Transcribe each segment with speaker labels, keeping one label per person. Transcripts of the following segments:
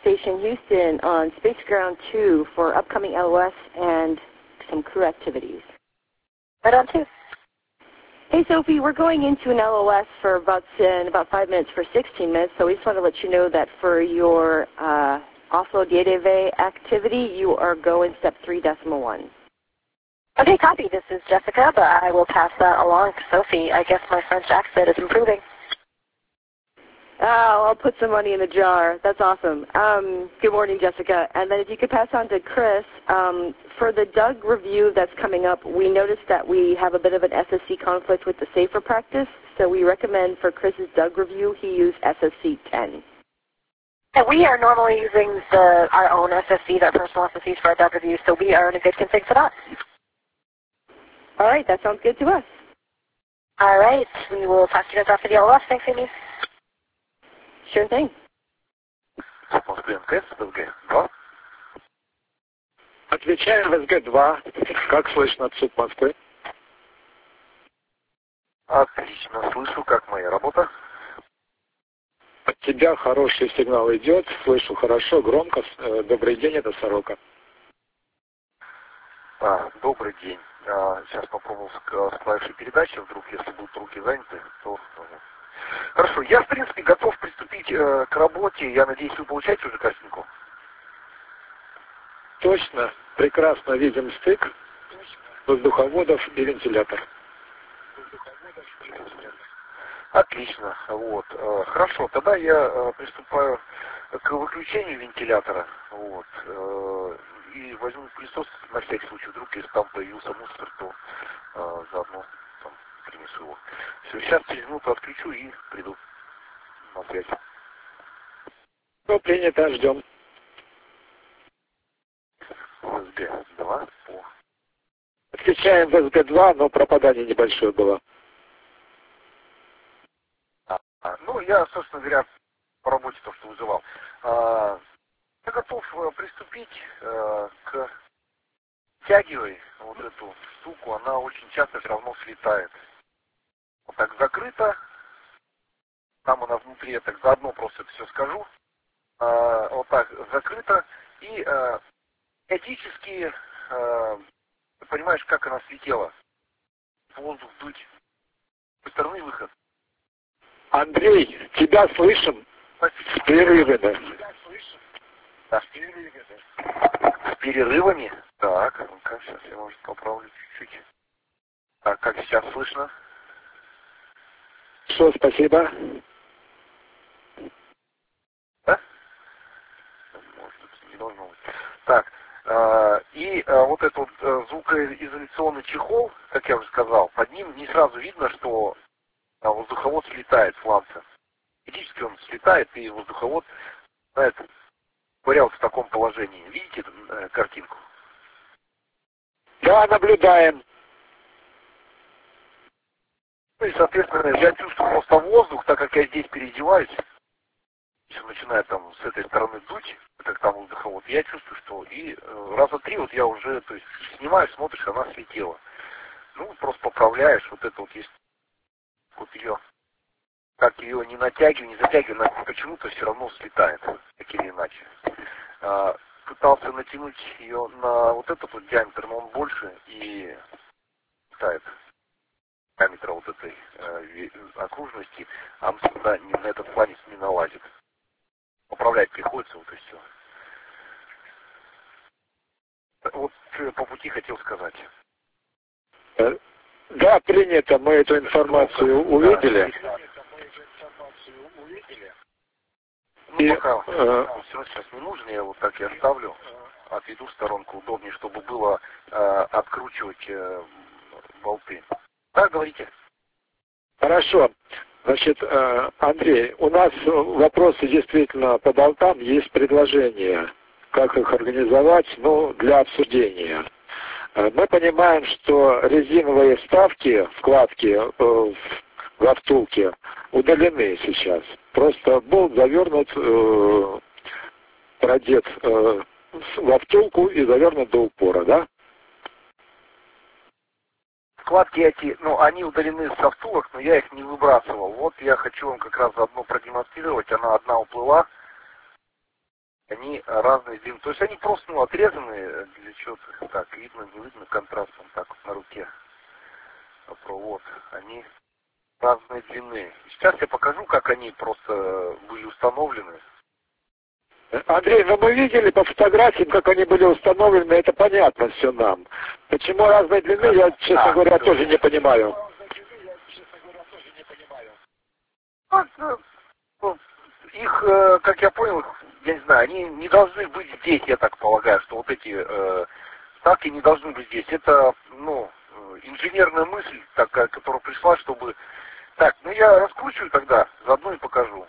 Speaker 1: Station Houston on Space Ground 2 for upcoming LOS and some crew activities.
Speaker 2: Right on 2.
Speaker 1: Hey, Sophie, we're going into an LOS for in about 5 minutes for 16 minutes, so we just want to let you know that for your offload data activity, you are going step 3.1.
Speaker 2: Okay, copy. This is Jessica, but I will pass that along to Sophie. I guess my French accent is improving.
Speaker 1: Oh, I'll put some money in the jar. That's awesome. Good morning, Jessica. And then if you could pass on to Chris, for the Doug review that's coming up, we noticed that we have a bit of an SSC conflict with the SAFER practice, so we recommend for Chris's Doug review, he use SSC 10.
Speaker 2: And we are normally using our own SSCs, our personal SSCs for our Doug review, so we are in a good config for that.
Speaker 1: All right, that sounds good to us.
Speaker 2: All right, we will talk to you guys after the LOS. Thanks, Amy.
Speaker 1: Sure thing.
Speaker 3: Москве МКС, ВСГ-2.
Speaker 4: Отвечаем ВСГ-2. Как слышно от суд Москвы?
Speaker 3: Отлично, слышу, как моя работа.
Speaker 4: От тебя хороший сигнал идет, слышу хорошо, громко. Добрый день, это Сорока.
Speaker 3: Добрый день. Сейчас попробую с клавишей передачи, вдруг, если будут руки заняты, то... Хорошо, я, в принципе, готов приступить к работе. Я надеюсь, вы получаете уже картинку?
Speaker 4: Точно. Прекрасно видим стык воздуховодов и вентилятор.
Speaker 3: Отлично. Вот. Хорошо, тогда я приступаю к выключению вентилятора. Вот. И возьму пылесос на всякий случай. Вдруг, если там появился мусор, то заодно там принесу его. Все, сейчас через минуту отключу и приду на связь.
Speaker 4: Ну, принято, ждем.
Speaker 3: ВСГ-2 по...
Speaker 4: Отвечаем ВСГ-2, но пропадание небольшое было.
Speaker 3: Ну, я, собственно говоря, по работе то, что вызывал. Я готов приступить к тягивой вот эту штуку. Она очень часто все равно слетает. Вот так закрыто. Там она внутри, я так заодно просто это все скажу. Вот так закрыто. И периодически, ты понимаешь, как она слетела. Воздух дуть. С той стороны выход.
Speaker 4: Андрей, тебя слышим? С перерывами.
Speaker 3: Да, с перерывами. С перерывами? Так, ну-ка, сейчас я, может, поправлю чуть-чуть. Так, как сейчас слышно?
Speaker 4: Что, спасибо.
Speaker 3: Да? Может, это не должно быть. Так, и вот этот вот звукоизоляционный чехол, как я уже сказал, под ним не сразу видно, что воздуховод слетает с ланца. Физически он слетает, и воздуховод, знаете, в таком положении. Видите картинку?
Speaker 4: Да, наблюдаем.
Speaker 3: Ну и, соответственно, я чувствую просто воздух, так как я здесь переодеваюсь, если начинает там с этой стороны дуть, как там воздуховод, я чувствую, что и раза 3 вот я уже, то есть, снимаешь, смотришь, она слетела. Ну, просто поправляешь, вот это вот есть, вот ее, как ее не натягиваю, не затягиваю, она почему-то все равно слетает, так или иначе. Пытался натянуть ее на вот этот вот диаметр, но он больше и летает. Диаметра вот этой окружности, а на этот планец не налазит. Управлять приходится, вот и все. Вот что я по пути хотел сказать.
Speaker 4: Да, принято, мы эту информацию увидели.
Speaker 3: Ну, пока все сейчас не нужно, я вот так и оставлю, отведу в сторонку, удобнее, чтобы было откручивать болты. Да, говорите.
Speaker 4: Хорошо. Значит, Андрей, у нас вопросы действительно по болтам, есть предложение, как их организовать, ну, для обсуждения. Мы понимаем, что резиновые вставки, вкладки во втулке удалены сейчас. Просто болт завернут, продет во втулку и завернут до упора, да?
Speaker 3: Вкладки эти, ну, они удалены со втулок, но я их не выбрасывал. Вот я хочу вам как раз заодно продемонстрировать. Она одна уплыла. Они разные длины. То есть они просто отрезаны для чего-то. Так, видно, не видно контрастом, так вот на руке. Провод. Они разной длины. Сейчас я покажу, как они просто были установлены.
Speaker 4: Андрей, ну мы видели по фотографиям, как они были установлены, это понятно все нам. Почему разной длины, я, честно говоря, тоже не понимаю.
Speaker 3: Их, как я понял, я не знаю, они не должны быть здесь, я так полагаю, что вот эти ставки не должны быть здесь. Это, инженерная мысль такая, которая пришла, чтобы... Так, я раскручиваю тогда, заодно и покажу.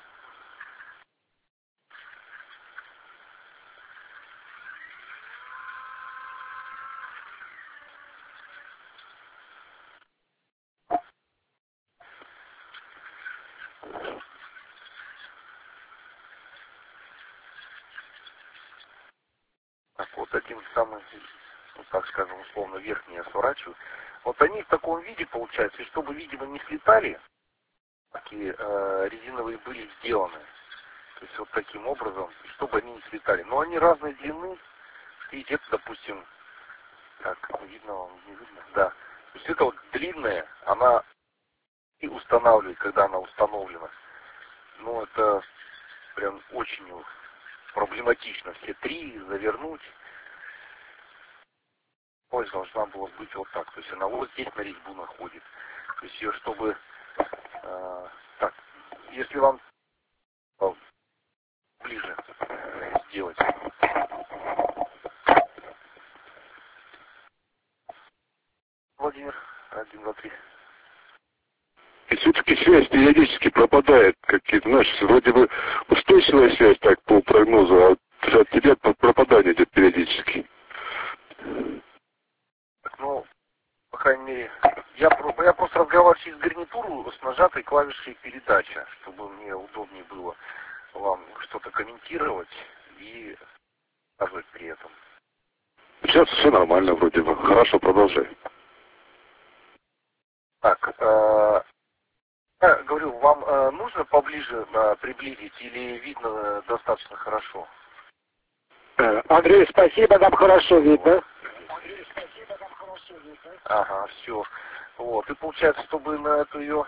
Speaker 3: Так, вот один самый, так скажем, условно, верхний я сворачиваю. Вот они в таком виде, получается, и чтобы, видимо, не слетали, такие резиновые были сделаны. То есть вот таким образом, чтобы они не слетали. Но они разной длины. Видите, это, допустим, так, видно вам, не видно? Да. То есть это вот длинная, она и устанавливает, когда она установлена. Ну, это прям очень проблематично. Все три завернуть. Ось должна была быть вот так. То есть она вот здесь на резьбу находит. То есть ее, чтобы... так, если вам ближе сделать. Владимир, 1, 2, 3.
Speaker 5: И все-таки связь периодически пропадает. Какие-то, знаешь, вроде бы устойчивая связь так по прогнозу, а от тебя пропадание идет периодически.
Speaker 3: Ну, по крайней мере, я просто разговариваю через гарнитуру с нажатой клавишей передача, чтобы мне удобнее было вам что-то комментировать и сказать при этом.
Speaker 5: Сейчас все нормально вроде бы. Хорошо, продолжай.
Speaker 3: Так, я говорю, вам нужно поближе приблизить или видно достаточно хорошо?
Speaker 4: Андрей, спасибо, нам хорошо видно.
Speaker 3: Ага, все. Вот, и получается, чтобы на эту ее...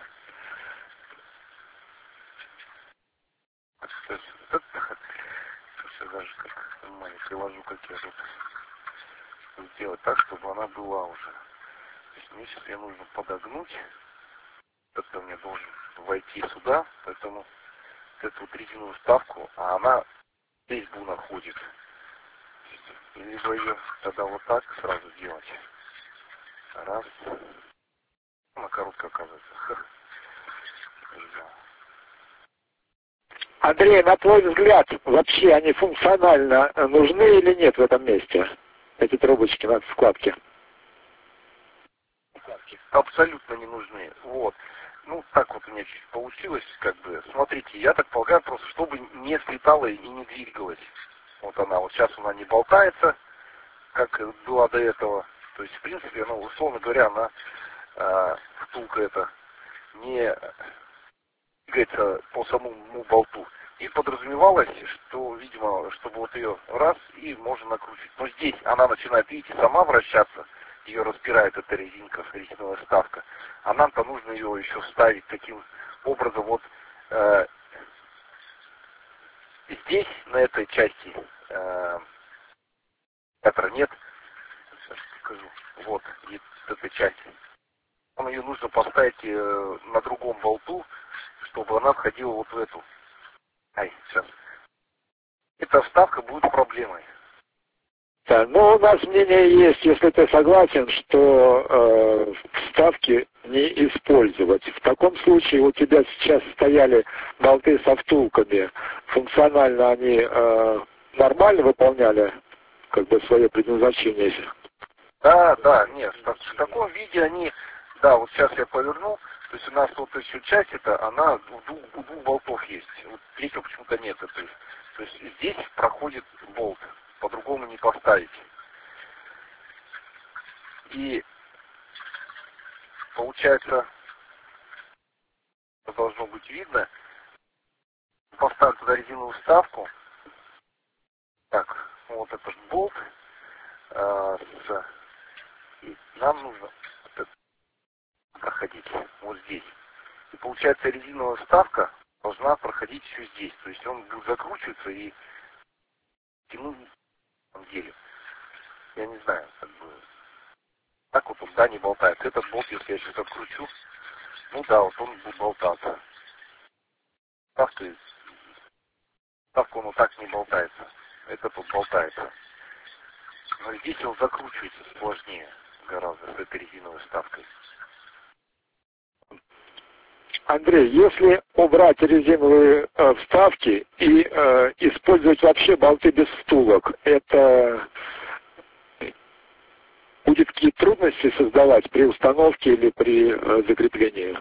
Speaker 3: Сейчас даже как внимание приложу, как я тут сделать так, чтобы она была уже. То есть мне сейчас ее нужно подогнуть. Это мне должен войти сюда, поэтому эту вот резиновую вставку, а она здесь находит. Либо ее тогда вот так сразу делать. Раз. Она короткая, оказывается.
Speaker 4: Андрей, на твой взгляд, вообще они функционально нужны или нет в этом месте? Эти трубочки на вкладке.
Speaker 3: Абсолютно не нужны. Вот. Ну, так вот у меня чуть получилось, как бы. Смотрите, я так полагаю, просто чтобы не слетала и не двигалась. Вот она, вот сейчас она не болтается, как была до этого. То есть, в принципе, ну, условно говоря, она, втулка эта, не двигается по самому болту. И подразумевалось, что, видимо, чтобы вот ее раз, и можно накручивать. Но здесь она начинает, видите, сама вращаться, ее распирает эта резинка, резиновая вставка. А нам-то нужно ее еще вставить таким образом. Вот здесь, на этой части, ветра нет. Сейчас покажу. Вот, этой части. Нам ее нужно поставить на другом болту, чтобы она входила вот в эту. Сейчас. Эта вставка будет проблемой.
Speaker 4: Да, но у нас мнение есть, если ты согласен, что вставки не использовать. В таком случае у тебя сейчас стояли болты со втулками. Функционально они нормально выполняли как бы свое предназначение.
Speaker 3: Да, нет, в таком виде они, да, вот сейчас я поверну, то есть у нас вот еще часть эта, она у двух болтов есть, вот третьего почему-то нет этой. То есть здесь проходит болт, по-другому не поставить. И получается, должно быть видно, поставлю туда резиновую вставку, Так, вот этот болт. И нам нужно проходить вот здесь. И получается резиновая вставка должна проходить еще здесь. То есть он будет закручиваться и тянуть на самом деле. Я не знаю, как бы. Так вот он, да, не болтается. Этот болт, если я сейчас откручу, ну да, вот он будет болтаться. Ставка он вот так не болтается. Этот тут болтается. Но здесь он закручивается сложнее гораздо с этой резиновой вставкой.
Speaker 4: Андрей, если убрать резиновые вставки и использовать вообще болты без втулок, это будет какие-то трудности создавать при установке или при закреплении?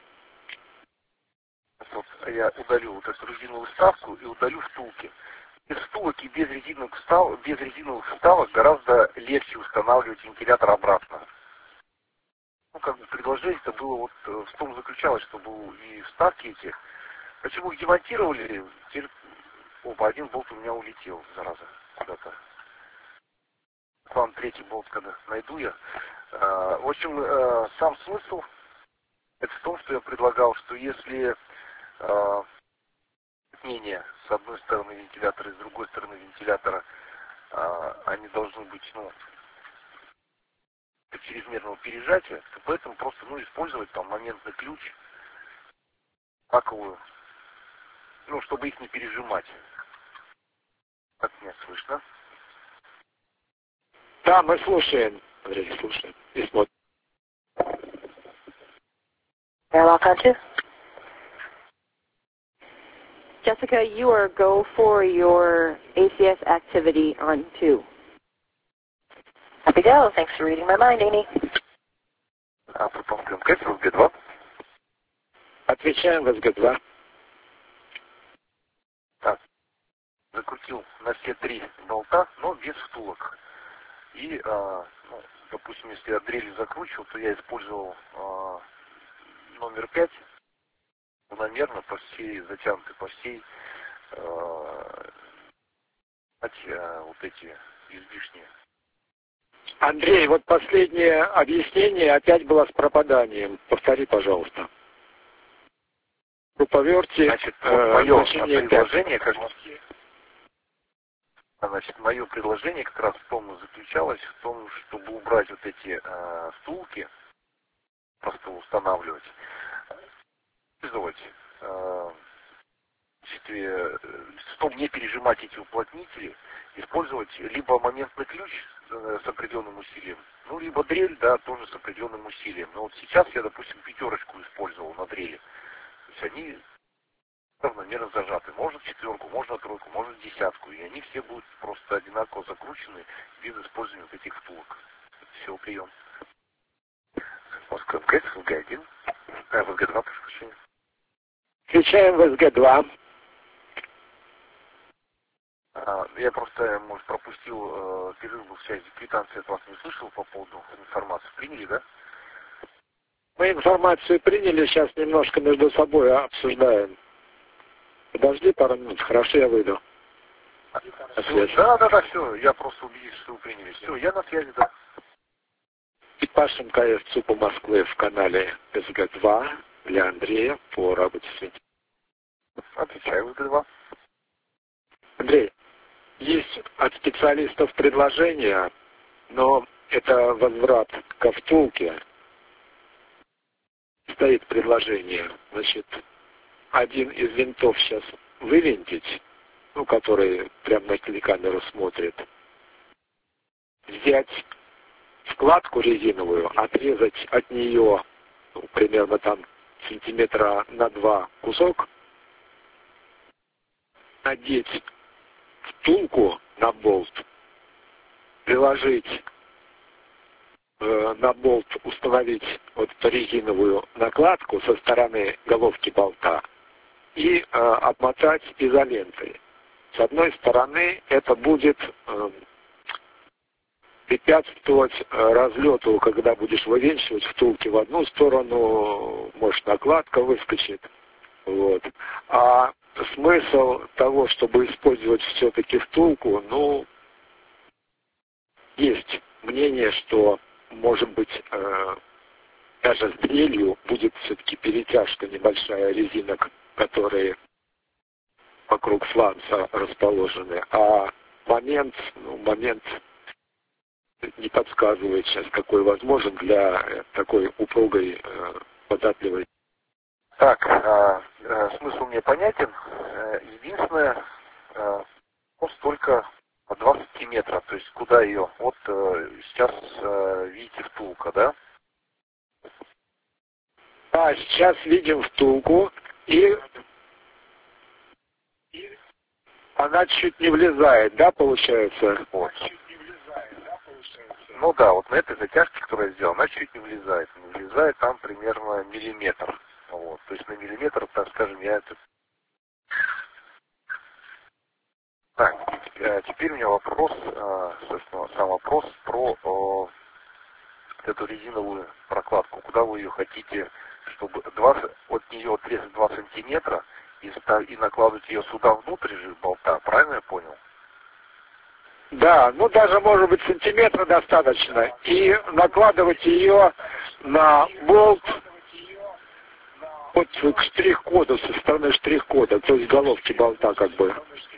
Speaker 3: Вот я удалю вот эту резиновую вставку и удалю втулки. Без втулок и без резиновых вставок гораздо легче устанавливать вентилятор обратно. Ну, как бы предложение-то было вот в том заключалось, чтобы и вставки эти. Почему их демонтировали? Теперь, опа, один болт у меня улетел, зараза, куда-то. Вам третий болт, когда найду я. В общем, сам смысл это в том, что я предлагал, что если мнение с одной стороны вентилятора и с другой стороны вентилятора, они должны быть, ну, чрезмерного пережатия, то поэтому просто, ну, использовать там моментный ключ, таковую, ну, чтобы их не пережимать. Как меня слышно?
Speaker 4: Да, мы слушаем, Андрей, слушаем и смотрим.
Speaker 2: Airlock on 2.
Speaker 1: Jessica, you are go for your ACS activity on 2.
Speaker 2: Happy go. Thanks for reading my mind, Amy.
Speaker 3: Потом КМК, СГ-2.
Speaker 4: Отвечаем в СГ-2.
Speaker 3: Так, закрутил на все 3 болта, но без втулок. И, ну, допустим, если я дрелью закручивал, то я использовал номер 5, равномерно по всей, затянутой по всей, вот эти излишние.
Speaker 4: Андрей, вот последнее объяснение опять было с пропаданием. Повтори, пожалуйста. Поверьте,
Speaker 3: значит, вот мое предложение как раз в том и заключалось, в том, чтобы убрать вот эти втулки, просто устанавливать, использовать, чтобы не пережимать эти уплотнители, использовать либо моментный ключ с определенным усилием, ну, либо дрель, да, тоже с определенным усилием. Но вот сейчас я, допустим, 5 использовал на дрели. То есть они равномерно зажаты. Можно 4, можно 3, можно 10. И они все будут просто одинаково закручены без использования вот этих втулок. Все, прием. Москва МКС, ВГ-1. ВГ-2, прошу прощения.
Speaker 4: Отвечаем в СГ-2.
Speaker 3: Я просто, может, пропустил перерыв в связи. Квитанции от вас не слышал по поводу информации. Приняли, да?
Speaker 4: Мы информацию приняли, сейчас немножко между собой обсуждаем. Подожди пару минут, хорошо, я выйду.
Speaker 3: Да, все, я просто убедился, что вы приняли. Все, я на связи, да.
Speaker 4: Экипаж МКС ЦУПа Москвы в канале СГ-2 для Андрея по работе с вентилятором.
Speaker 3: Отвечаю, СГ-2.
Speaker 4: Андрей, есть от специалистов предложение, но это возврат ко втулке. Стоит предложение, значит, один из винтов сейчас вывинтить, ну, который прямо на телекамеру смотрит, взять вкладку резиновую, отрезать от нее, ну, примерно там сантиметра на 2 кусок, надеть втулку на болт, приложить на болт, установить вот эту резиновую накладку со стороны головки болта и обмотать изолентой. С одной стороны это будет препятствовать разлету, когда будешь вывинчивать втулки в одну сторону, может накладка выскочит. Вот. А смысл того, чтобы использовать все-таки втулку, ну, есть мнение, что, может быть, даже с дрелью будет все-таки перетяжка небольшая резинок, которые вокруг фланца расположены, а момент не подсказывает сейчас, какой возможен для такой упругой, податливой.
Speaker 3: Так, смысл мне понятен. Единственное, просто только 2 сантиметра, то есть куда ее? Вот сейчас видите втулка, да?
Speaker 4: А сейчас видим втулку, и она чуть не влезает, да, получается?
Speaker 3: Вот. Ну да, вот на этой затяжке, которую я сделал, она чуть не влезает. Не влезает там примерно миллиметр. Вот. То есть на миллиметр, так скажем, я это... Так, теперь у меня вопрос, собственно, сам вопрос про эту резиновую прокладку. Куда вы ее хотите, чтобы от нее отрезать 2 сантиметра и накладывать ее сюда внутрь же болта, правильно я понял?
Speaker 4: Да, ну даже может быть сантиметра достаточно. И накладывать ее на болт вот к штрих-коду, со стороны штрих-кода, то есть головки болта как бы.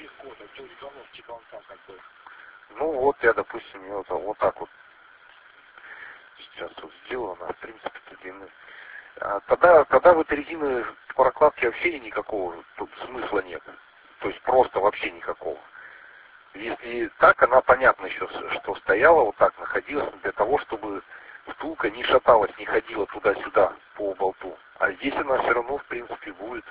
Speaker 3: Ну вот я, допустим, ее вот так вот сейчас вот сделано, в принципе, длины. Тогда в этой резиновой прокладке вообще никакого тут смысла нет. То есть просто вообще никакого. Если так, она понятно еще, что стояла, вот так находилась для того, чтобы втулка не шаталась, не ходила туда-сюда по болту. А здесь она все равно, в принципе, будет.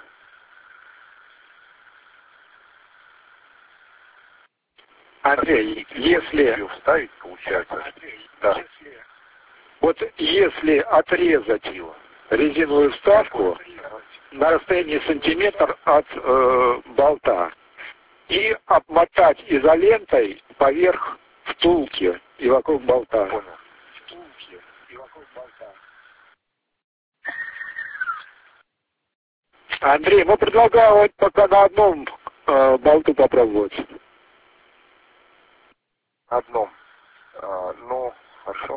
Speaker 4: Андрей, если...
Speaker 3: Ее вставить, получается. Да.
Speaker 4: Вот если отрезать резиновую вставку на расстоянии сантиметр от болта и обмотать изолентой поверх втулки и вокруг болта.
Speaker 3: Понял.
Speaker 4: Андрей, мы предлагаем вот пока на одном болту попробовать.
Speaker 3: Одном. Ну, хорошо.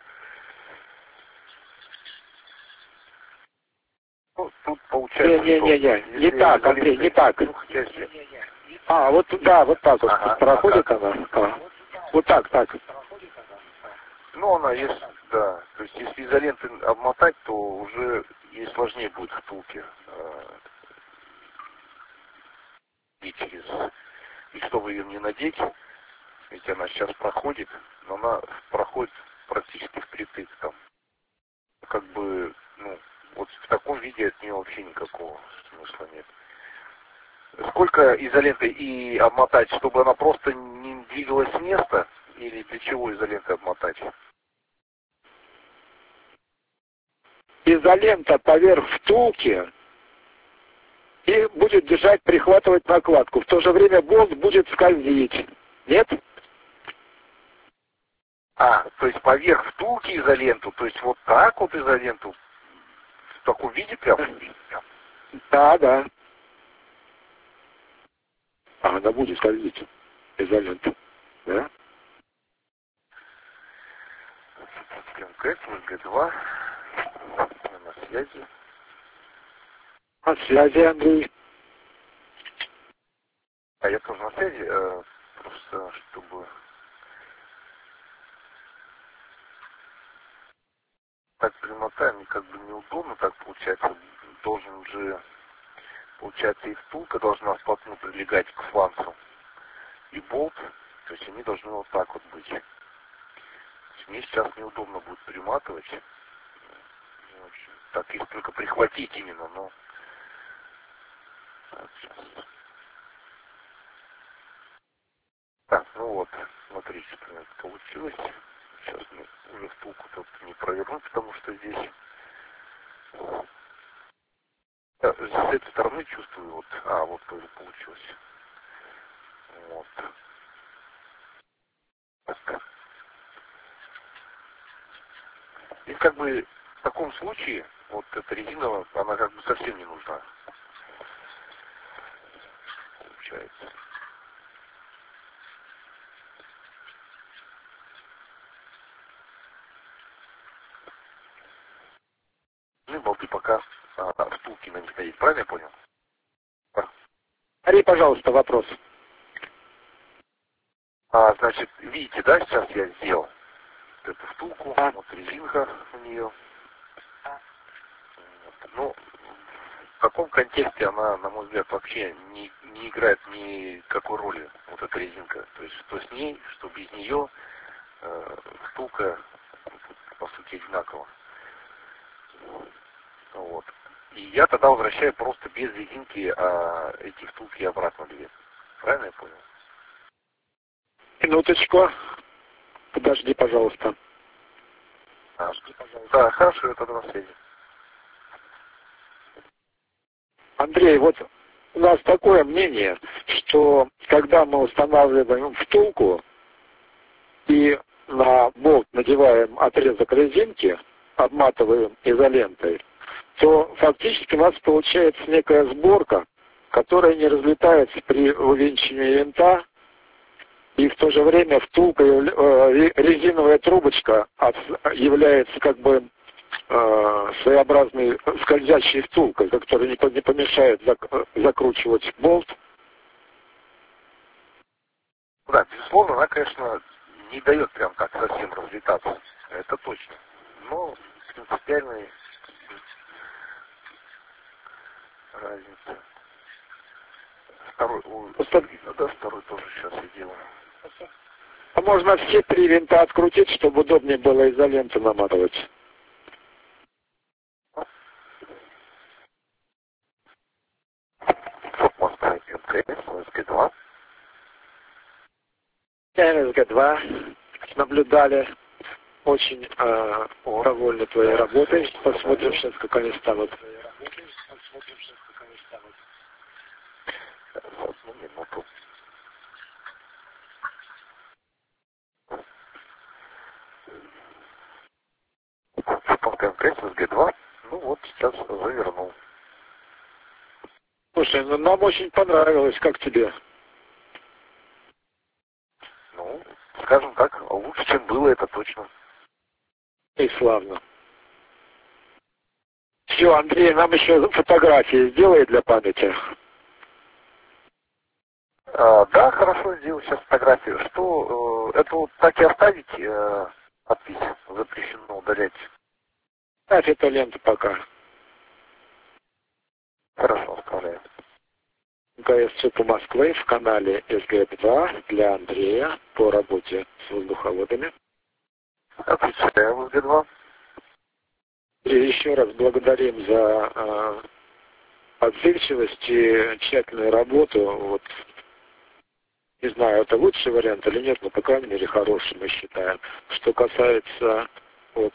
Speaker 3: Ну, тут получается...
Speaker 4: Не так, Андрей, не так. А, вот, да, вот так вот.
Speaker 3: Ага,
Speaker 4: проходит она. Вот так.
Speaker 3: Ну, она есть, да. То есть, если изолентой обмотать, то уже ей сложнее будет втулки. И чтобы ее не надеть, ведь она сейчас проходит, но она проходит практически впритык там. Как бы, ну, вот в таком виде от нее вообще никакого смысла нет. Сколько изоленты и обмотать, чтобы она просто не двигалась с места, или для чего изоленты обмотать?
Speaker 4: Изолента поверх втулки и будет держать, прихватывать накладку. В то же время болт будет скользить. Нет?
Speaker 3: То есть поверх втулки изоленту, то есть вот так вот изоленту, в таком виде прям?
Speaker 4: Да. Она будет скользить, изолента. Да?
Speaker 3: МК, МГ2, на связи.
Speaker 4: На связи, Андрей.
Speaker 3: Я тоже на связи, просто чтобы... Так примотаем, как бы неудобно так получается. Должен же, получается, и втулка должна вплотную прилегать к фланцу. И болт, то есть они должны вот так вот быть. Мне сейчас неудобно будет приматывать. В общем, так, если только прихватить именно, но... Так, сейчас. Так, ну вот, смотрите, что у меня получилось. Сейчас мы уже втулку тут не проверну, потому что здесь... С этой стороны чувствую, вот, вот тоже получилось. Вот. Так. И как бы в таком случае, вот эта резина, она как бы совсем не нужна. периодически на них надеть. Правильно я понял?
Speaker 4: Повтори, пожалуйста, вопрос.
Speaker 3: Значит, видите, да, сейчас я сделал эту втулку, вот резинка у нее. Ну, в каком контексте она, на мой взгляд, вообще не играет никакой роли, вот эта резинка. То есть, что с ней, что без нее, втулка, по сути, одинакова. Вот. И я тогда возвращаю просто без резинки, эти втулки обратно две. Правильно я понял?
Speaker 4: Минуточку. Подожди, пожалуйста.
Speaker 3: Да, хорошо, я тогда на связи.
Speaker 4: Андрей, вот у нас такое мнение, что когда мы устанавливаем втулку и на болт надеваем отрезок резинки, обматываем изолентой, то фактически у нас получается некая сборка, которая не разлетается при увенчивании винта, и в то же время втулка, резиновая трубочка является как бы своеобразной скользящей втулкой, которая не помешает закручивать болт.
Speaker 3: Да, безусловно, она, конечно, не дает прям так совсем разлетаться. Это точно. Но принципиальной разница. Второй тоже сейчас я делаю.
Speaker 4: А можно все 3 винта открутить, чтобы удобнее было изоленту наматывать.
Speaker 3: МСГ-2.
Speaker 4: МСГ-2 наблюдали. Очень довольны твоей работой. Посмотрим сейчас, как они станут.
Speaker 3: Одну минуту. МСГ-2. Ну вот, сейчас завернул.
Speaker 4: Слушай, ну нам очень понравилось. Как тебе?
Speaker 3: Ну, скажем так, лучше, чем было, это точно.
Speaker 4: И славно. Все, Андрей, нам еще фотографии сделай для памяти.
Speaker 3: Да, хорошо, сделаю сейчас фотографию. Что, это вот так и оставить подпись, запрещено удалять?
Speaker 4: Ставь эту ленту пока.
Speaker 3: Хорошо, оставляю.
Speaker 4: ГС Москвы в канале СГ-2 для Андрея по работе с воздуховодами.
Speaker 3: Отвечаю, СГ-2.
Speaker 4: И еще раз благодарим за отзывчивость и тщательную работу. Вот, не знаю, это лучший вариант или нет, но, по крайней мере, хороший, мы считаем. Что касается, вот,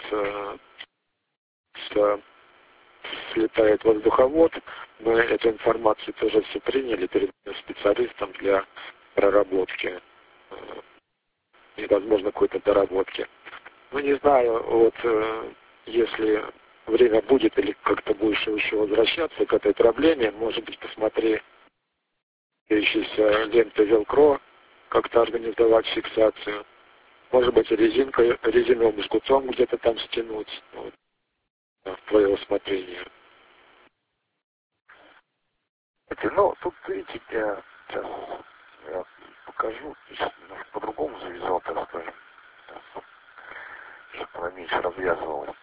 Speaker 4: слетает воздуховод, мы эту информацию тоже все приняли, передаем специалистам для проработки и, возможно, какой-то доработки. Ну, не знаю, вот, если время будет или как-то будешь еще возвращаться к этой проблеме, может быть, посмотри ищущейся ленты Velcro, как-то организовать фиксацию. Может быть, резиновым жгутом где-то там стянуть. Вот, в твое усмотрение.
Speaker 3: Ну, тут, видите, сейчас я покажу, по-другому завязал, так скажем, чтобы она меньше развязывалась.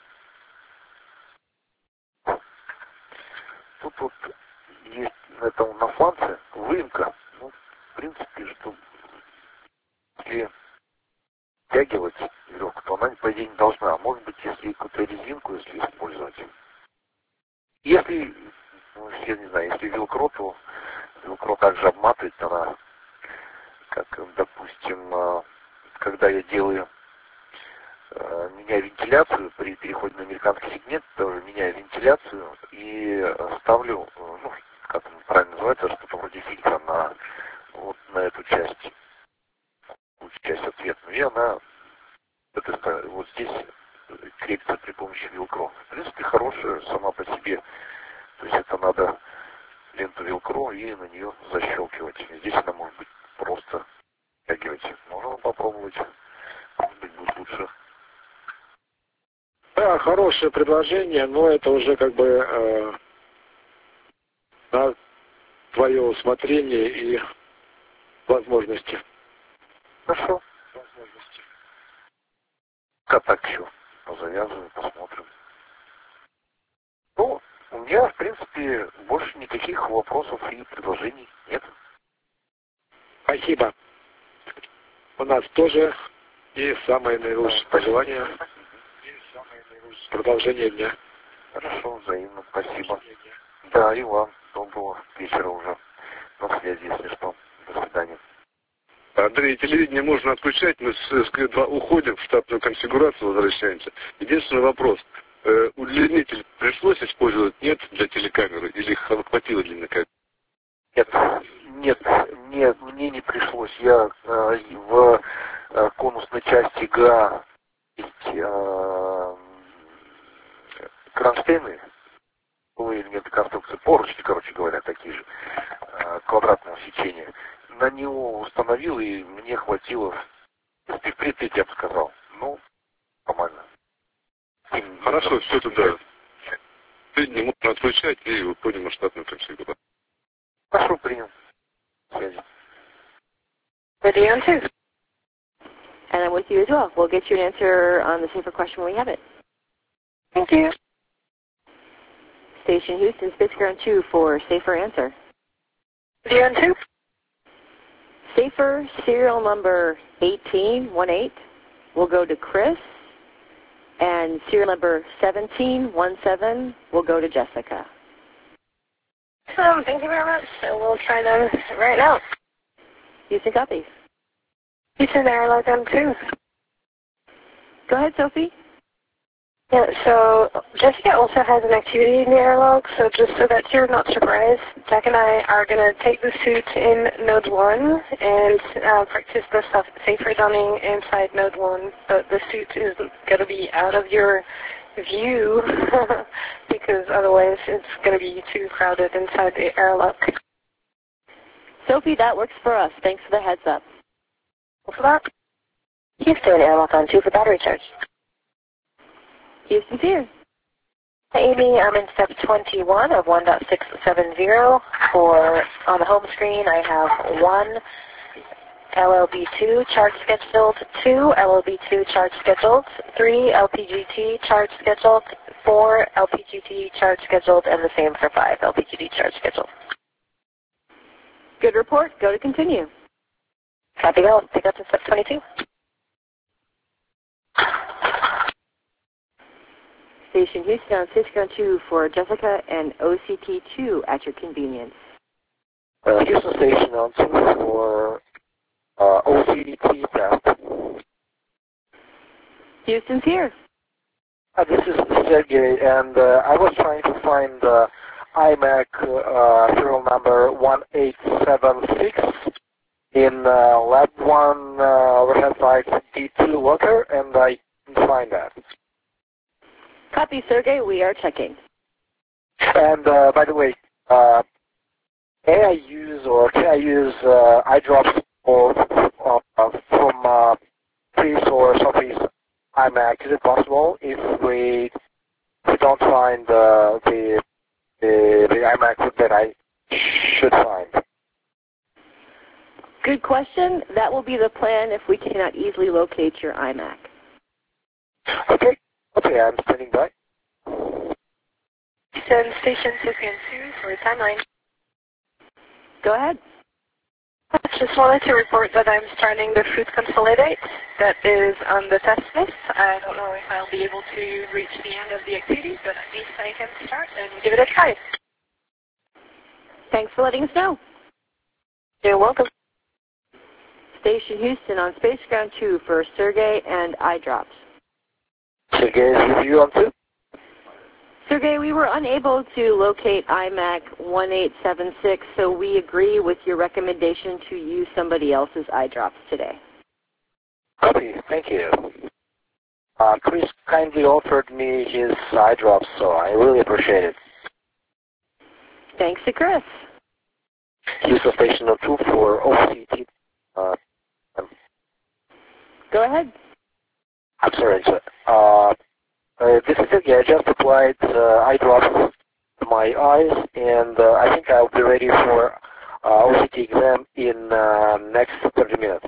Speaker 3: Тут вот есть на фланце выемка, ну, в принципе, что если втягивать веревку, то она, по идее, не должна. А может быть, если какую-то резинку, если использовать. Если, ну, я не знаю, если велкро, то велкро также обматывать, она, как, допустим, когда я делаю, меняю вентиляцию, при переходе на американский сегмент, тоже меняю вентиляцию и ставлю, ну, как он правильно называется, что-то вроде фильтра на, вот, на эту часть ответную. И она, вот здесь крепится при помощи велкро. В принципе, хорошая сама по себе. То есть это надо ленту велкро и на нее защелкивать. Здесь она может быть просто втягивать. Можно попробовать. Может быть, будет лучше.
Speaker 4: Да, хорошее предложение, но это уже как бы твое усмотрение и возможности.
Speaker 3: Хорошо. Как так еще? Завязываем, посмотрим. Ну, у меня, в принципе, больше никаких вопросов и предложений нет.
Speaker 4: Спасибо. У нас тоже и самое наилучшее пожелание. Продолжение дня.
Speaker 3: Хорошо, взаимно, спасибо. Да, и вам. Доброго вечера уже. На связи, если что. До свидания.
Speaker 5: Андрей, телевидение можно отключать, мы уходим в штатную конфигурацию, возвращаемся. Единственный вопрос. Удлинитель пришлось использовать, нет, для телекамеры, или хватило длинной камеры?
Speaker 3: Нет, мне не пришлось. Я в конусной части ГА есть кронштейны, элементы конструкции, поручни, короче говоря, такие же, квадратного сечения. На него установил, и мне хватило, впритык, я бы сказал. Ну, нормально.
Speaker 5: Хорошо, все туда. Не можно отключать, и выходим на штатную конфигурацию.
Speaker 3: Хорошо, принял. Связи.
Speaker 2: Ready on two.
Speaker 1: And I'm with you as well. We'll get you an answer on the safer question when we have it.
Speaker 2: Thank you.
Speaker 1: Station Houston, Space Ground 2 for safer answer.
Speaker 2: Ready on two.
Speaker 1: Safer serial number 1818 will go to Chris, and serial number 1717 will go to Jessica.
Speaker 2: Awesome. Thank you very much. So we'll try them right now.
Speaker 1: Houston copies.
Speaker 2: Houston airlock on two.
Speaker 1: Go ahead, Sophie.
Speaker 2: Yeah, so Jessica also has an activity in the airlog, so just so that you're not surprised, Jack and I are going to take the suit in Node 1 and practice the safer dunning inside Node 1, but the suit is going to be out of your view because otherwise it's going to be too crowded inside the airlock.
Speaker 1: Sophie, that works for us. Thanks for the heads up.
Speaker 2: For that, Houston airlock on 2 for battery charge.
Speaker 1: Houston's here.
Speaker 2: Amy, I'm in step 21 of 1.670. On the home screen, I have 1 LLB2 charge scheduled, 2 LLB2 charge scheduled, 3 LPGT charge scheduled, 4 LPGT charge scheduled, and the same for 5 LPGT charge scheduled.
Speaker 1: Good report. Go to continue.
Speaker 2: Copy, go. Pick up to step 22.
Speaker 1: Station Houston on Space Ground 2 for Jessica and OCT2 at your convenience.
Speaker 3: Houston Station on 2 for OCT test.
Speaker 1: Houston's here.
Speaker 3: This is Sergey, and I was trying to find IMAC serial number 1876 in Lab 1 overhead light D2 locker, and I didn't find that.
Speaker 1: Copy, Sergey. We are checking.
Speaker 3: And by the way, can I use iDrops from Chris or Sophie's IMAC? Is it possible if we don't find the IMAC that I should find?
Speaker 1: Good question. That will be the plan if we cannot easily locate your iMac.
Speaker 3: Okay, I'm standing by.
Speaker 2: Send station 2 for timeline.
Speaker 1: Go ahead.
Speaker 2: I just wanted to report that I'm starting the food consolidate that is on the test list. I don't know if I'll be able to reach the end of the activity, but at least I can start and give it a try.
Speaker 1: Thanks for letting us know.
Speaker 2: You're welcome.
Speaker 1: Station Houston on Space Ground 2 for Sergey and iDrops.
Speaker 3: Sergey, is you on 2?
Speaker 1: Sergey, we were unable to locate IMAC 1876, so we agree with your recommendation to use somebody else's iDrops today.
Speaker 3: Copy, thank you. Chris kindly offered me his iDrops, so I really appreciate it.
Speaker 1: Thanks to Chris.
Speaker 3: Houston Station 2 for OCT.
Speaker 1: Go ahead.
Speaker 3: I'm sorry, sir. This is Sergey. I just applied eye drops to my eyes, and I think I'll be ready for
Speaker 4: awaiting them in next 30 minutes.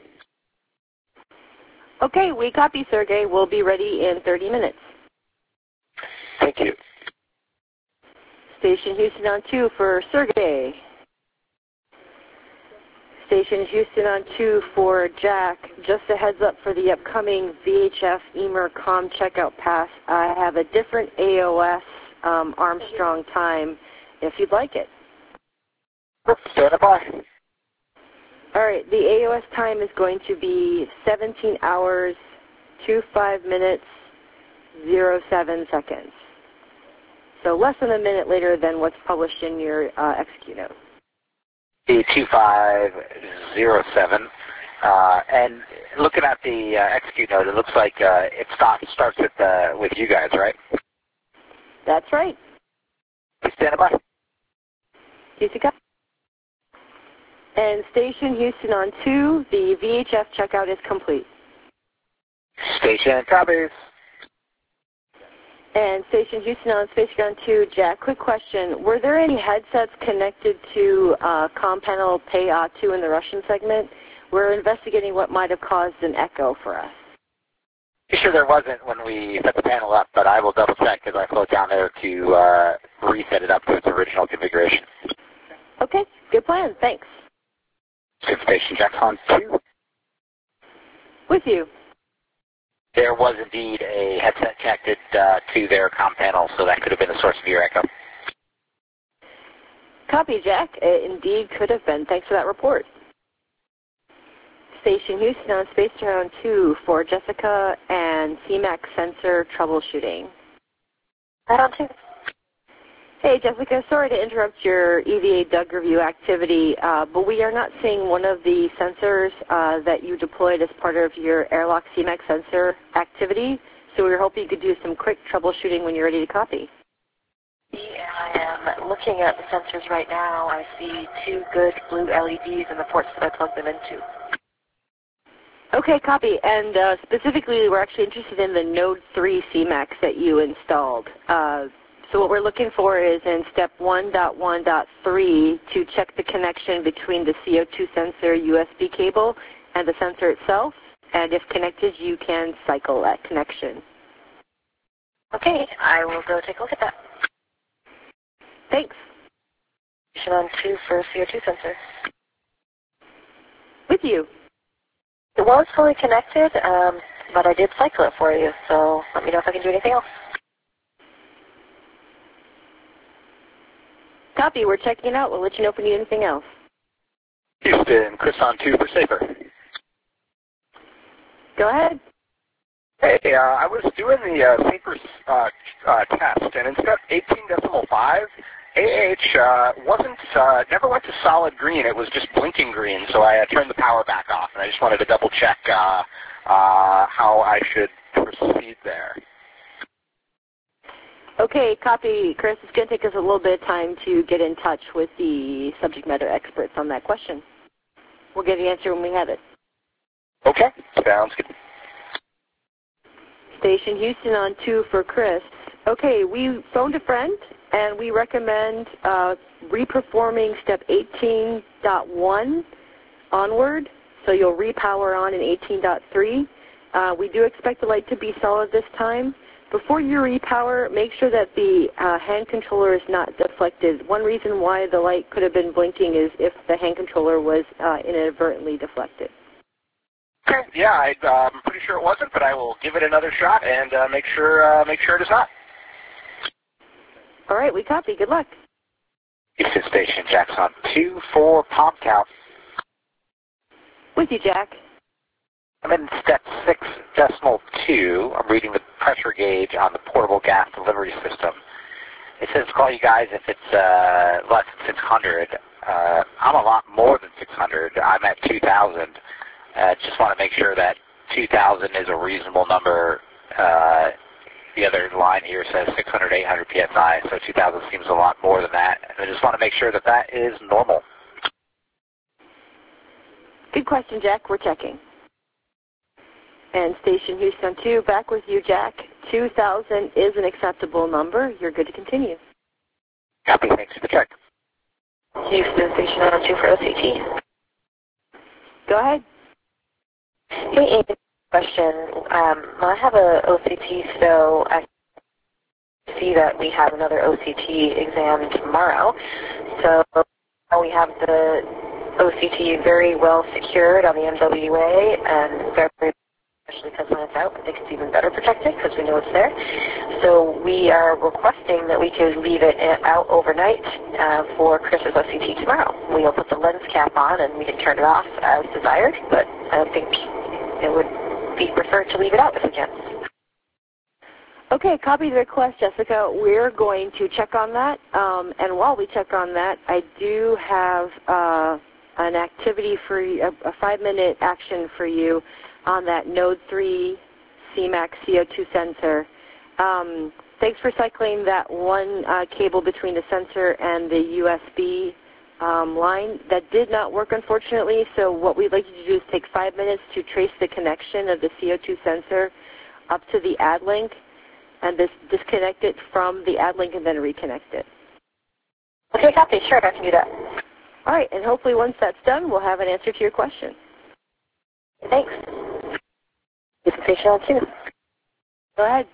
Speaker 1: Okay, we copy, Sergey. We'll be ready in 30 minutes.
Speaker 4: Thank you.
Speaker 1: Station Houston on 2 for Sergey. Station Houston on 2 for Jack. Just a heads up for the upcoming VHF EMER-COM checkout pass. I have a different AOS Armstrong time if you'd like it.
Speaker 4: Stand by.
Speaker 1: All right, the AOS time is going to be 17 hours, 25 minutes, 07 seconds. So less than a minute later than what's published in your execute note.
Speaker 6: 2507. And looking at the execute note, it looks like it starts with you guys, right?
Speaker 1: That's right.
Speaker 6: Stand by.
Speaker 1: Jessica. And Station Houston on 2, the VHF checkout is complete.
Speaker 6: Station copies.
Speaker 1: And Station Houston on Space Ground 2, Jack, quick question. Were there any headsets connected to COM panel PA2 in the Russian segment? We're investigating what might have caused an echo for us.
Speaker 6: Sure there wasn't when we set the panel up, but I will double check because I flew down there to reset it up to its original configuration.
Speaker 1: Okay, good plan. Thanks.
Speaker 6: Station Jackson 2.
Speaker 1: With you.
Speaker 6: There was indeed a headset connected to their COM panel, so that could have been the source of your echo.
Speaker 1: Copy, Jack. It indeed could have been. Thanks for that report. Station Houston on Space Ground 2 for Jessica and CMAX sensor troubleshooting.
Speaker 2: Right on 2.
Speaker 1: Hey, Jessica, sorry to interrupt your EVA DUG review activity, but we are not seeing one of the sensors that you deployed as part of your airlock CMAX sensor activity, so we were hoping you could do some quick troubleshooting when you're ready to copy.
Speaker 7: Yeah, I am looking at the sensors right now. I see 2 good blue LEDs in the ports that I plugged them into.
Speaker 1: Okay, copy. And specifically, we're actually interested in the Node 3 CMAX that you installed. So what we're looking for is in step 1.1.3 to check the connection between the CO2 sensor USB cable and the sensor itself. And if connected, you can cycle that connection.
Speaker 7: Okay, I will go take a look at that.
Speaker 1: Thanks.
Speaker 7: Station on 2 for CO2 sensor.
Speaker 1: With you.
Speaker 7: It was fully connected, but I did cycle it for you, so let me know if I can do anything else.
Speaker 1: Copy. We're checking it out. We'll let you know if we need anything else.
Speaker 6: Houston, Chris on 2 for Safer.
Speaker 1: Go ahead.
Speaker 3: Hey, I was doing the Safer test, and instead of 18.5, never went to solid green. It was just blinking green, so I turned the power back off, and I just wanted to double check how I should proceed there.
Speaker 1: Okay, copy, Chris. It's going to take us a little bit of time to get in touch with the subject matter experts on that question. We'll get the answer when we have it.
Speaker 3: Okay, sounds good.
Speaker 1: Station Houston on 2 for Chris. Okay, we phoned a friend, and we recommend reperforming step 18.1 onward, so you'll repower on in 18.3. We do expect the light to be solid this time. Before you repower, make sure that the hand controller is not deflected. One reason why the light could have been blinking is if the hand controller was inadvertently deflected.
Speaker 3: Okay, yeah, I'm pretty sure it wasn't, but I will give it another shot and make sure it is not.
Speaker 1: All right, we copy. Good luck.
Speaker 6: Houston Station, Jackson 2 for pump count.
Speaker 1: With you, Jack.
Speaker 6: I'm in step 6.2. I'm reading the pressure gauge on the portable gas delivery system. It says to call you guys if it's less than 600. I'm a lot more than 600. I'm at 2,000. Just want to make sure that 2,000 is a reasonable number. The other line here says 600, 800 PSI, so 2,000 seems a lot more than that. And I just want to make sure that that is normal.
Speaker 1: Good question, Jack. We're checking. And Station Houston 2, back with you, Jack. 2,000 is an acceptable number. You're good to continue.
Speaker 6: Copy. Thanks for the check.
Speaker 7: Houston Station 2 for OCT.
Speaker 1: Go ahead.
Speaker 7: Hey, Amy, question. I have a OCT, so I see that we have another OCT exam tomorrow. So we have the OCT very well secured on the MWA and very, especially because when it's out, it makes it even better protected because we know it's there. So we are requesting that we could leave it out overnight for Chris's OCT tomorrow. We'll put the lens cap on and we can turn it off as desired, but I think it would be preferred to leave it out if we can.
Speaker 1: Okay, copy the request, Jessica. We're going to check on that. And while we check on that, I do have an activity for you, a 5-minute action for you on that Node 3 CMAX CO2 sensor. Thanks for cycling that one cable between the sensor and the USB line. That did not work, unfortunately, so what we'd like you to do is take 5 minutes to trace the connection of the CO2 sensor up to the AdLink, and disconnect it from the AdLink and then reconnect it.
Speaker 7: Okay, copy. Sure, I can do that.
Speaker 1: All right, and hopefully once that's done, we'll have an answer to your question.
Speaker 7: Thanks. Station 2.
Speaker 1: Go ahead.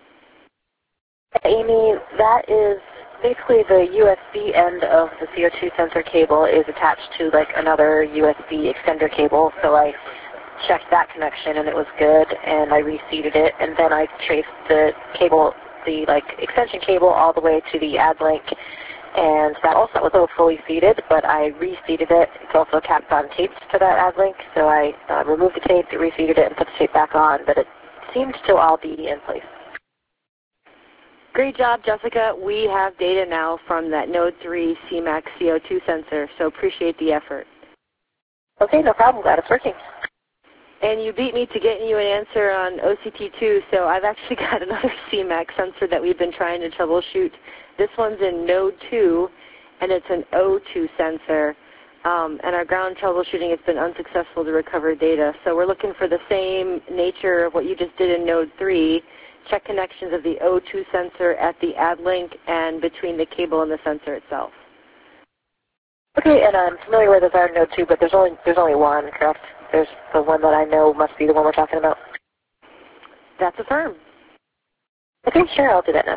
Speaker 7: Amy, that is basically the USB end of the CO2 sensor cable is attached to like another USB extender cable, so I checked that connection and it was good, and I reseated it, and then I traced the cable, the extension cable all the way to the AdLink, and that also was fully seated, but I reseated it. It's also capped on tapes to that AdLink, so I removed the tape, reseated it, and put the tape back on, but it seems to all be in place.
Speaker 1: Great job, Jessica. We have data now from that Node 3 CMAX CO2 sensor, so appreciate the effort.
Speaker 7: Okay, no problem. Glad it's working.
Speaker 1: And you beat me to getting you an answer on OCT2, so I've actually got another CMAX sensor that we've been trying to troubleshoot. This one's in Node 2, and it's an O2 sensor. And our ground troubleshooting has been unsuccessful to recover data. So we're looking for the same nature of what you just did in Node 3, check connections of the O2 sensor at the AdLink and between the cable and the sensor itself.
Speaker 7: Okay, and I'm familiar with our Node 2, but there's only one, correct? There's the one that I know must be the one we're talking about.
Speaker 1: That's affirmed.
Speaker 7: Okay, sure, I'll do that now.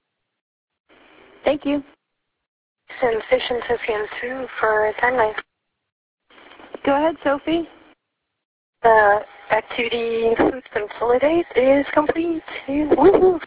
Speaker 1: Thank you.
Speaker 2: Sensation Session 2 for timeline.
Speaker 1: Go ahead, Sophie.
Speaker 2: Activity Food Consolidate is complete. Woohoo!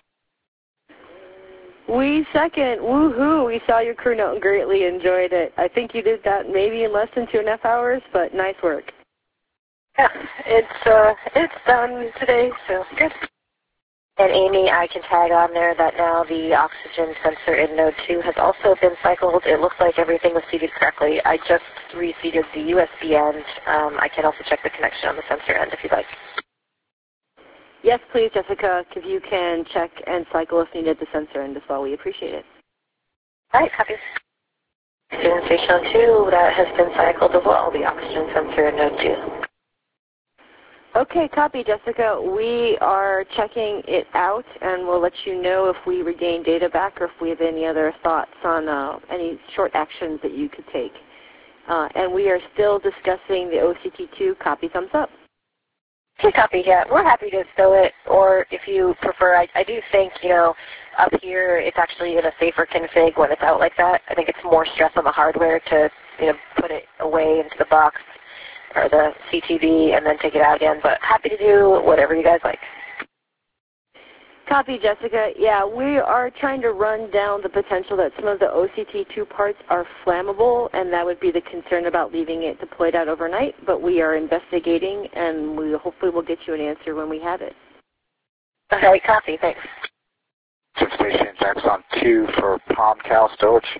Speaker 1: We second. Woohoo! We saw your crew note and greatly enjoyed it. I think you did that maybe in less than 2.5 hours, but nice work.
Speaker 2: Yeah, it's done today, so good.
Speaker 7: And Amy, I can tag on there that now the oxygen sensor in Node 2 has also been cycled. It looks like everything was seated correctly. I just reseated the USB end. I can also check the connection on the sensor end if you'd like.
Speaker 1: Yes, please, Jessica, if you can check and cycle if needed the sensor end as well. We appreciate it.
Speaker 7: All right, copy. Station 2, that has been cycled as well, the oxygen sensor in Node 2.
Speaker 1: Okay, copy, Jessica. We are checking it out, and we'll let you know if we regain data back or if we have any other thoughts on any short actions that you could take. And we are still discussing the OCT2. Copy, thumbs up.
Speaker 7: Okay, copy, yeah. We're happy to stow it, or if you prefer, I do think, up here it's actually in a safer config when it's out like that. I think it's more stress on the hardware to, put it away into the box or the CTV and then take it out again, but happy to do whatever you guys like.
Speaker 1: Copy, Jessica. Yeah, we are trying to run down the potential that some of the OCT2 parts are flammable, and that would be the concern about leaving it deployed out overnight, but we are investigating, and we hopefully will get you an answer when we have it.
Speaker 7: Okay, copy. Thanks.
Speaker 6: Station Jackson 2 for PalmCal storage.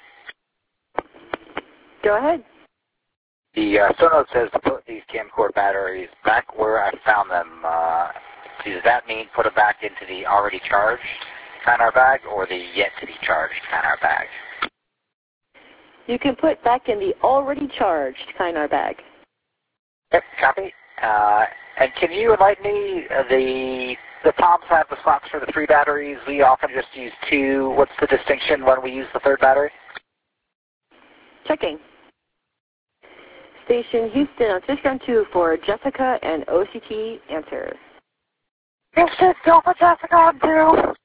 Speaker 1: Go ahead.
Speaker 6: The SONOTE says to put these camcorder batteries back where I found them. Does that mean put it back into the already charged Kynar bag or the yet to be charged Kynar bag?
Speaker 1: You can put back in the already charged Kynar bag.
Speaker 6: Yep, copy. And can you enlighten me? The Palms have the slots for the 3 batteries. We often just use 2. What's the distinction when we use the 3rd battery?
Speaker 1: Checking. Station Houston on switch ground 2 for Jessica and OCT answer.
Speaker 2: Houston, Delta Jessica on 2.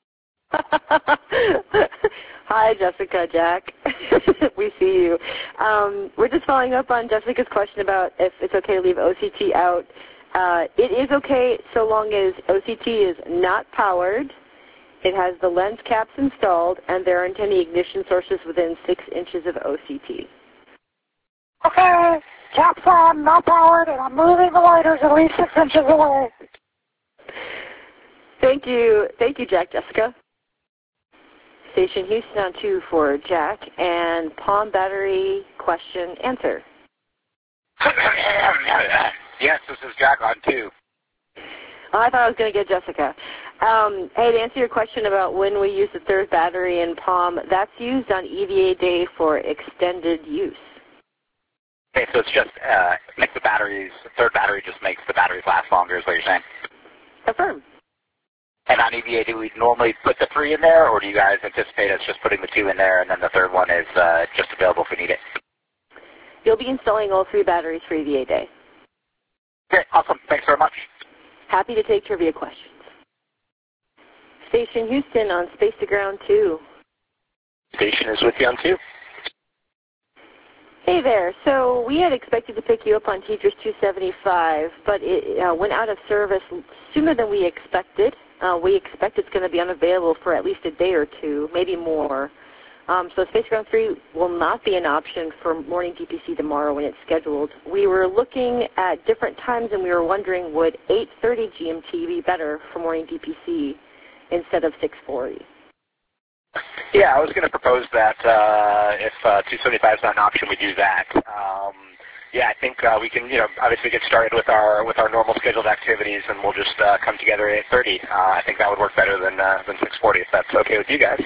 Speaker 1: Hi, Jessica, Jack. We see you. We're just following up on Jessica's question about if it's okay to leave OCT out. It is okay so long as OCT is not powered, it has the lens caps installed, and there aren't any ignition sources within 6 inches of OCT.
Speaker 2: Okay, caps on, not powered, and I'm moving the lighters at least 6 inches away.
Speaker 1: Thank you, Jack, Jessica. Station Houston on 2 for Jack, and Palm battery question answer.
Speaker 6: Yes, this is Jack on 2.
Speaker 1: Oh, I thought I was going to get Jessica. Hey, to answer your question about when we use the third battery in Palm, that's used on EVA day for extended use.
Speaker 6: Okay, so it's just makes the third battery just makes the batteries last longer is what you're saying?
Speaker 1: Affirm.
Speaker 6: And on EVA, do we normally put the 3 in there, or do you guys anticipate us just putting the 2 in there and then the third one is just available if we need it?
Speaker 1: You'll be installing all 3 batteries for EVA day.
Speaker 6: Okay, awesome. Thanks very much.
Speaker 1: Happy to take trivia questions. Station Houston on Space to Ground 2.
Speaker 6: Station is with you on 2.
Speaker 1: Hey there. So we had expected to pick you up on Teachers 275, but it went out of service sooner than we expected. We expect it's going to be unavailable for at least a day or 2, maybe more. So Space Ground 3 will not be an option for morning DPC tomorrow when it's scheduled. We were looking at different times and we were wondering, would 8:30 GMT be better for morning DPC instead of 6:40?
Speaker 6: Yeah, I was going to propose that if 275 is not an option, we do that. Yeah, I think we can, obviously get started with our normal scheduled activities, and we'll just come together at 8:30. I think that would work better than 6:40, if that's okay with you guys.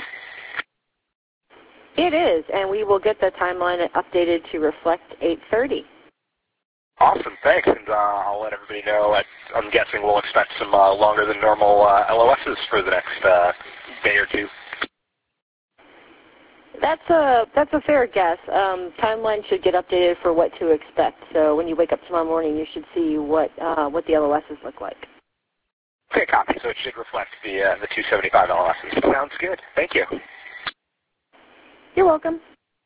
Speaker 1: It is, and we will get the timeline updated to reflect 8:30.
Speaker 6: Awesome, thanks, and I'll let everybody know. I'm guessing we'll expect some longer than normal LOSs for the next day or 2.
Speaker 1: That's a fair guess. Timeline should get updated for what to expect. So when you wake up tomorrow morning, you should see what the LOSs look like.
Speaker 6: Okay, copy. So it should reflect the 275 LOSs. Sounds good. Thank you.
Speaker 1: You're welcome.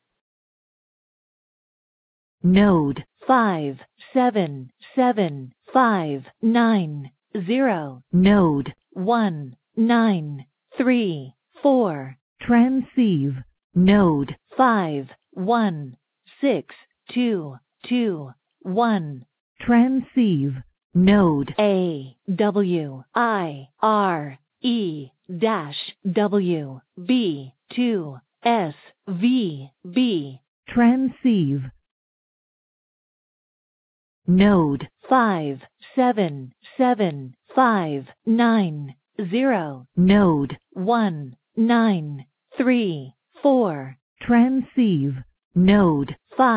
Speaker 8: Node 5775990. Node 1934. Transceive. Node 5162221. Transceive. Node AWIRE-WB2SVB. Transceive. Node 5775990. Node 1934. Transceive. Node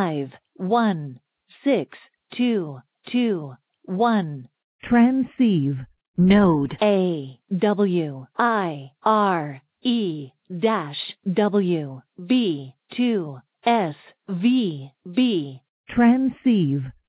Speaker 8: 5162221. Transceive. Node AWIRE-WB2SVB. Transceive.